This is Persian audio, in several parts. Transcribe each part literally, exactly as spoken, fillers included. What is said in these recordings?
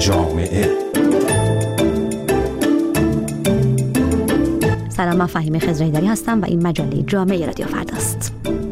جامعه. سلام، من فهیمه خضرهیدری هستم و این مجله جامعه رادیو فرداست.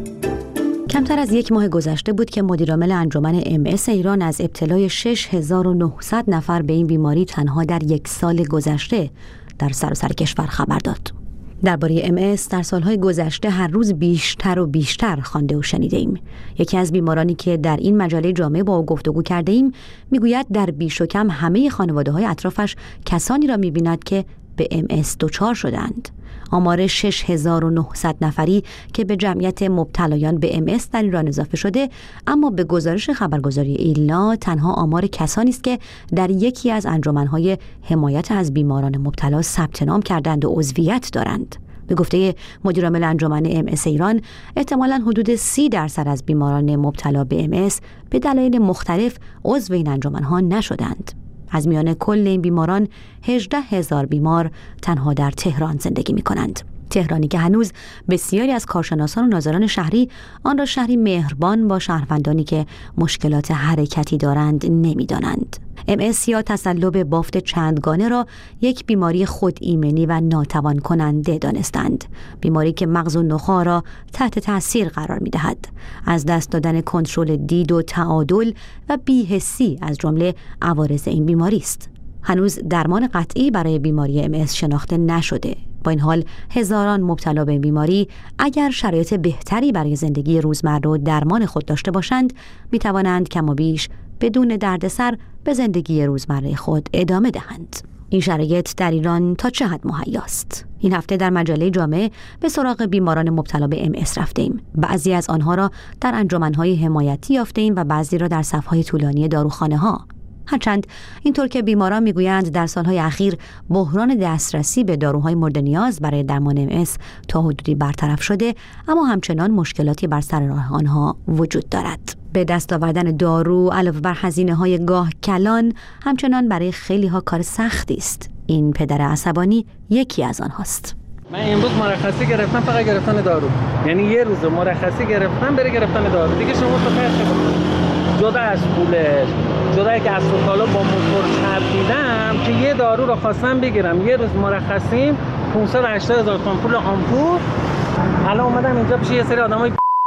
کمتر از یک ماه گذشته بود که مدیرعامل انجمن ام اس ایران از ابتلای شش هزار و نهصد نفر به این بیماری تنها در یک سال گذشته در سراسر کشور خبر داد. درباره ام اس در سالهای گذشته هر روز بیشتر و بیشتر خوانده و شنیده ایم. یکی از بیمارانی که در این مجله جامعه با او گفتگو کرده ایم میگوید در بیش و کم همه خانواده‌های اطرافش کسانی را می‌بیند که به ام اس دچار شدند. آمار شش هزار و نهصد نفری که به جمعیت مبتلایان به ام اس در ایران اضافه شده، اما به گزارش خبرگزاری ایلنا تنها آمار کسانی است که در یکی از انجمن‌های حمایت از بیماران مبتلا ثبت نام کردند و عضویت دارند. به گفته مدیرعامل انجمن ام اس ایران، احتمالاً حدود سی درصد از بیماران مبتلا به ام اس به دلایل مختلف عضو این انجمن‌ها نشدند. از میان کل این بیماران هجده هزار بیمار تنها در تهران زندگی می کنند. تهرانی که هنوز بسیاری از کارشناسان و ناظران شهری آن را شهری مهربان با شهروندانی که مشکلات حرکتی دارند نمی دانند. ام اس یا تصلب بافت چندگانه را یک بیماری خود ایمنی و ناتوان کننده دانستند. بیماری که مغز و نخاع را تحت تاثیر قرار می دهد. از دست دادن کنترل دید و تعادل و بی‌حسی از جمله عوارض این بیماری است. هنوز درمان قطعی برای بیماری ام اس شناخته نشده. با این حال هزاران مبتلا به این بیماری اگر شرایط بهتری برای زندگی روزمره و درمان خود داشته باشند، می توانند کم و بیش بدون دردسر به زندگی روزمره خود ادامه دهند. این شرایط در ایران تا چه حد مهیاست؟ این هفته در مجله جامعه به سراغ بیماران مبتلا به ام اس رفتیم. بعضی از آنها را در انجمن‌های حمایتی یافتیم و بعضی را در صف‌های طولانی داروخانه‌ها. هرچند اینطور که بیماران میگویند در سالهای اخیر بحران دسترسی به داروهای مورد نیاز برای درمان ام اس تا حدودی برطرف شده، اما همچنان مشکلاتی بر سر راه آنها وجود دارد. به دست آوردن دارو علاوه بر هزینه‌های گاه کلان همچنان برای خیلی ها کار سختی است. این پدر عصبانی یکی از آنهاست. من امروز مرخصی گرفتم فقط گرفتن دارو، یعنی یه روز مرخصی گرفتم برای گرفتن دارو، دیگه شما تو خرج جدا از پولش، جدا که از کالا با موتور چرخیدم که یه دارو رو خواستم بگیرم، یه روز مرخصیم پانصد و هشتاد هزار تومان پول آمپول. الان اومدم اینجا پیش یه سری آدمای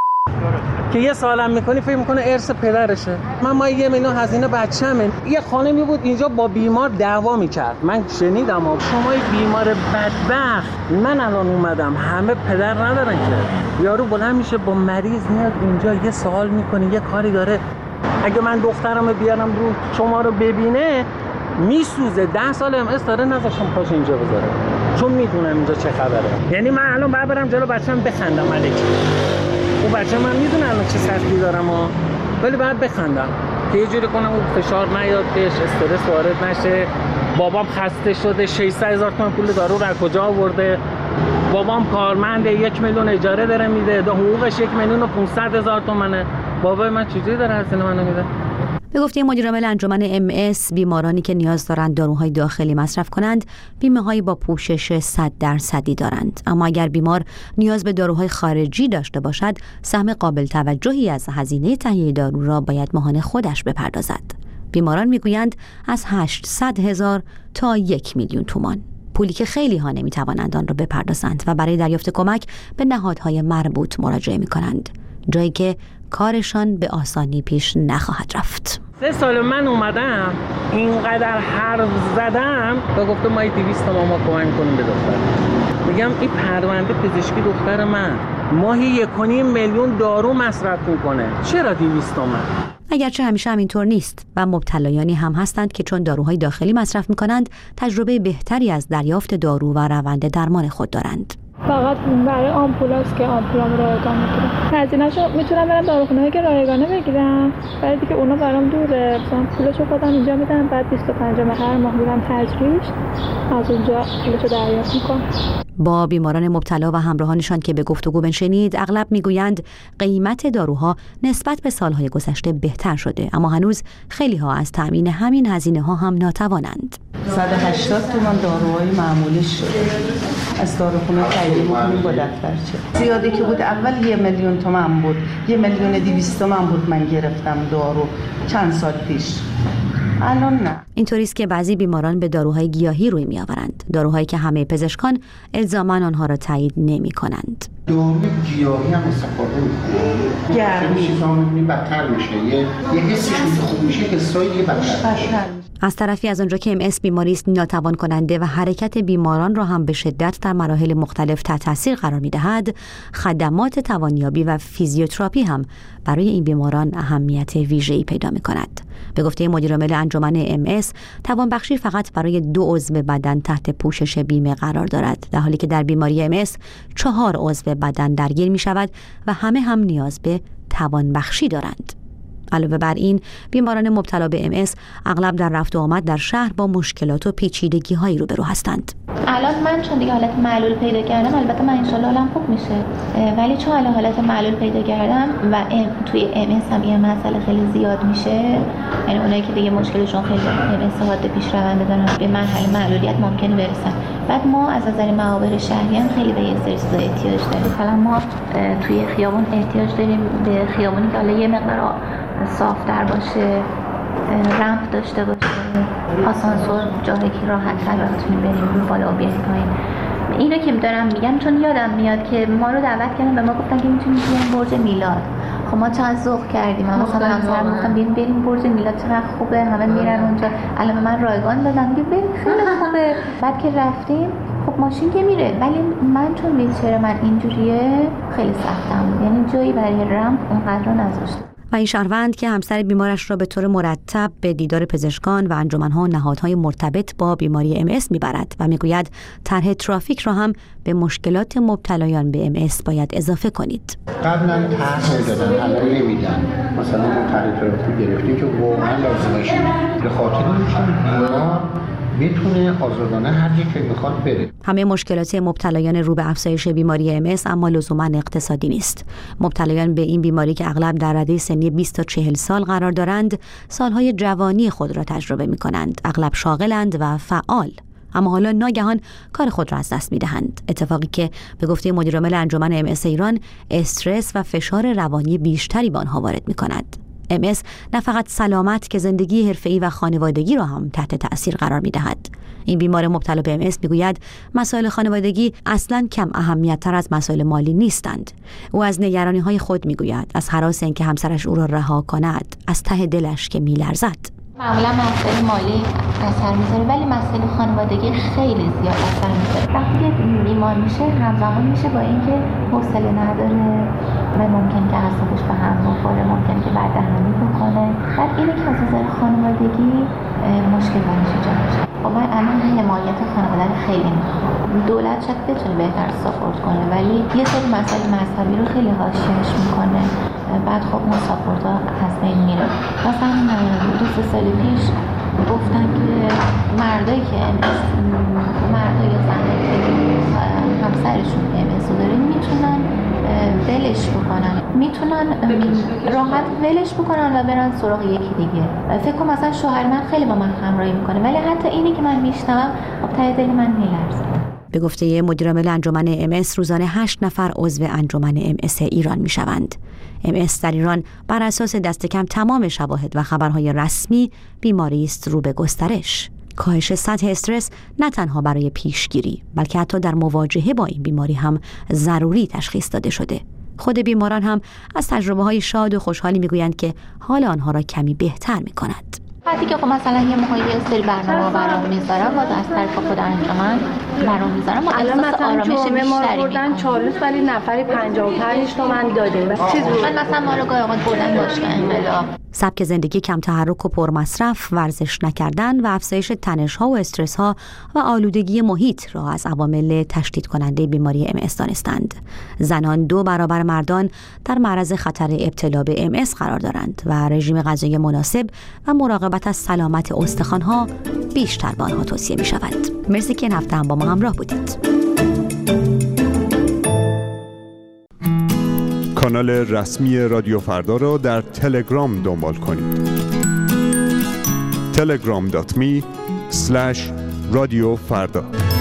که یه سالم میکنی فکر میکنه ارث پدرشه. من ما یه میلیون هزینه بچه‌مه. یه خانمی بود اینجا با بیمار دعوا میکرد، من شنیدم شما بیمار بدبخت. من الان اومدم همه پدر ندارن که. یارو بلند میشه با مریض میاد اینجا یه سوال میکنه، یه کاری داره. اگه من دخترمو بیارم رو شما رو ببینه میسوزه. ده سال ام اس داره نذاشتم پاش اینجا بذاره، چون میدونم اینجا چه خبره. یعنی من الان باید برم جلو بچه‌م بخندم علیکی. اون بچه من میدونه الان چه سختی دارم ها، ولی باید بخندم که یه جوری کنم اون فشار نیاد بهش، استرس وارد نشه. بابام خسته شده، ششصد هزار تومان پول دارو رو از کجا آورده؟ بابام کارمنده، یک میلیون اجاره داره میده، حقوقش یک میلیون و پانصد هزار تومنه. بابای من چجوری داره هزینه منو میده؟ به گفته مدیرعامل انجمن ام اس، بیمارانی که نیاز دارند داروهای داخلی مصرف کنند بیمه‌های با پوشش صد درصدی دارند، اما اگر بیمار نیاز به داروهای خارجی داشته باشد سهم قابل توجهی از هزینه تهیه دارو را باید ماهانه خودش بپردازد. بیماران میگویند از هشتصد هزار تا یک میلیون تومان، پولی که خیلی ها نمیتوانند آن را بپردازند و برای دریافت کمک به نهادهای مربوط مراجعه میکنند، جایی که کارشان به آسانی پیش نخواهد رفت. سه سال من اومدم اینقدر حرف زدم و گفتم ما دویست تومن ما کمک کنیم به دختر. میگم این پرونده پزشکی دختر من ماهی یک و نیم میلیون دارو مصرف میکنه، چرا دویست تومن؟ اگرچه همیشه همینطور نیست و مبتلایانی هم هستند که چون داروهای داخلی مصرف میکنند تجربه بهتری از دریافت دارو و روند درمان خود دارند. فقط برای آمپولاست که آمپولام رایگان میگیرم. هزینه‌شو میتونم برم داروخونه‌ای که رایگانه بگیرم، ولی دیگه اونا برام دوره. مثلا پولشو خودم اینجا میدم، بعد بیست و پنج هر ماه میرم تجریش، از اونجا پولشو دریافت میکنم. با بیماران مبتلا و همراهانشان که به گفتگو بنشینید اغلب میگویند قیمت داروها نسبت به سالهای گذشته بهتر شده، اما هنوز خیلی ها از تأمین همین هزینه ها هم ناتوانند. صد و هشتاد تومان داروهای معمولی شده، از داروخونه تهیه می‌کنیم با دفترچه. زیادی که بود اول یه میلیون تومان بود، یه میلیون دویست تومان بود من گرفتم دارو چند سال پیش. الان نه. اینطوری است که بعضی بیماران به داروهای گیاهی روی میآورند، داروهایی که همه پزشکان الزاما آنها را تایید نمی‌کنند. داروی گیاهی هم استفاده می‌کنه. گرمی چیزا می‌بینی بدتر میشه. یه یه حسی که خوب میشه، حسای دیگه بدتر میشه. از طرفی از آنجا که ام اس بیماری است ناتوان کننده و حرکت بیماران را هم به شدت در مراحل مختلف تحت تاثیر قرار می‌دهد، خدمات توانیابی و فیزیوتراپی هم برای این بیماران اهمیت ویژه‌ای پیدا می‌کند. به گفته مدیرعامل انجمن ام اس، توانبخشی فقط برای دو عضو بدن تحت پوشش بیمه قرار دارد، در حالی که در بیماری ام اس چهار عضو بدن درگیر می‌شود و همه هم نیاز به توانبخشی دارند. علاوه بر این، بیماران مبتلا به ام اس اغلب در رفت و آمد در شهر با مشکلات و پیچیدگی‌هایی روبرو هستند. الان من چون دیگه حالت معلول پیدا کردم، البته من انشالله حالم خوب میشه، ولی چون الان حالت معلول پیدا کردم و ام توی ام اس هم این مسئله خیلی زیاد میشه، یعنی اونایی که دیگه مشکلشون خیلی ام اس حاد پیش رونده دارن به مرحله معلولیت ممکنه برسن. بعد ما از نظر معابر شهری هم خیلی به یه سری چیزا احتیاج داریم. مثلا ما توی خیابون احتیاج داریم به خیابونی که حالا یه مقدار صاف‌تر باشه، رمپ داشته باشه، آسانسور جایی که راحت تر بتونیم بریم بالا و بیاییم پایین. اینو که دارم میگم چون یادم میاد که ما رو دعوت کردن و ما گفتن که میتونیم بریم برج میلاد. خب ما چند ذوق کردیم، من مثلا همسرم گفتم بریم بریم برج میلاد، چقدر خوبه، همه میرن اونجا. الان من رایگان دادم که بریم خیلی خوبه. بعد که رفتیم خب ماشین که میره، ولی من چون ویلچر من اینجوریه خیلی سختم بود، یعنی جایی برای رمپ اونقدر نذاشتم. و این شهروند که همسر بیمارش را به طور مرتب به دیدار پزشکان و انجمن‌ها و نهادهای مرتبط با بیماری ام اس میبرد و میگوید طرح ترافیک را هم به مشکلات مبتلایان به ام اس باید اضافه کنید. قبلا طرح میدادن، الان نمیدن. مثلا ما طرح ترافیک گرفتیم که واقعا لازمش به خاطر اینکه بیمار میتونه آزادانه هر جایی که میخواد بره. همه مشکلات مبتلایان رو به افزایش بیماری ام اس اما لزوما اقتصادی نیست. مبتلایان به این بیماری که اغلب در رده سنی بیست تا چهل سال قرار دارند، سالهای جوانی خود را تجربه میکنند، اغلب شاغلند و فعال، اما حالا ناگهان کار خود را از دست میدهند. اتفاقی که به گفته مدیرعامل انجمن ام اس ایران استرس و فشار روانی بیشتری به آنها وارد میکند. ام اس نه فقط سلامت که زندگی حرفه‌ای و خانوادگی را هم تحت تأثیر قرار می‌دهد. این بیمار مبتلا به ام اس میگوید مسائل خانوادگی اصلاً کم اهمیت‌تر از مسائل مالی نیستند. او از نگرانی‌های خود میگوید، از هراس اینکه همسرش او را رها کند، از ته دلش که می‌لرزد. معمولا مسائل مالی اثر میذاره، ولی مسائل خانوادگی خیلی زیاد اثر میذاره. وقتی بیمار میشه همزمان میشه با اینکه حوصله نداره و ممکن که اعصابش به هم بخوره، ممکن که بددهنی بکنه. بعد اینه که از نظر خانوادگی مشکل باشه جاش. خب من الان حمایت خانواده خیلی میخوام. دولت شاید بتونه بهتر ساپورت کنه، ولی یه سری مسائل مذهبی رو خیلی حاشیه‌اش میکنه. بعد خب اون ساپورت ها از بین میره. مثلا دو سه سال پیش گفتن که مردایی که مردای یا زنایی که همسرشون ام اس داره میتونن ولش بکنن، میتونن راحت ولش بکنن و برن سراغ یکی دیگه. فکر کنم مثلا شوهر من خیلی با من همراهی میکنه، ولی حتی اینی که من میشنوم خب ته دل من میلرزه. به گفته مدیرعامل انجمن ام اس روزانه هشت نفر عضو انجمن ام اس ایران میشوند. ام اس در ایران بر اساس دست کم تمام شواهد و خبرهای رسمی بیماری است رو به گسترش. کاهش سطح استرس نه تنها برای پیشگیری بلکه حتی در مواجهه با این بیماری هم ضروری تشخیص داده شده. خود بیماران هم از تجربه‌های شاد و خوشحالی میگویند که حال آنها را کمی بهتر می‌کند. وقتی که خب مثلا یه موقعی یه سری برنامه برام میذارم باز از طرف خود انجمن برام میذارم و احساس آرامش بیشتری بردن چهار روز ولی نفری پنجاه و پنج تومن دادیم. چیز بود من مثلا ما رو گاهی اوقات بردن باشگاه انقلاب. سبک زندگی کم تحرک و پرمصرف، ورزش نکردن و افزایش تنش‌ها و استرس‌ها و آلودگی محیط را از عوامل تشدید کننده بیماری ام اس دانستند. زنان دو برابر مردان در معرض خطر ابتلا به ام اس قرار دارند و رژیم غذایی مناسب و مراقبت از سلامت استخوان‌ها بیشتر به آنها توصیه می‌شود. مرسی که این هفته هم با ما همراه بودید. کانال رسمی رادیو فردا را در تلگرام دنبال کنید. تلگرام دات می اسلش رادیو فردا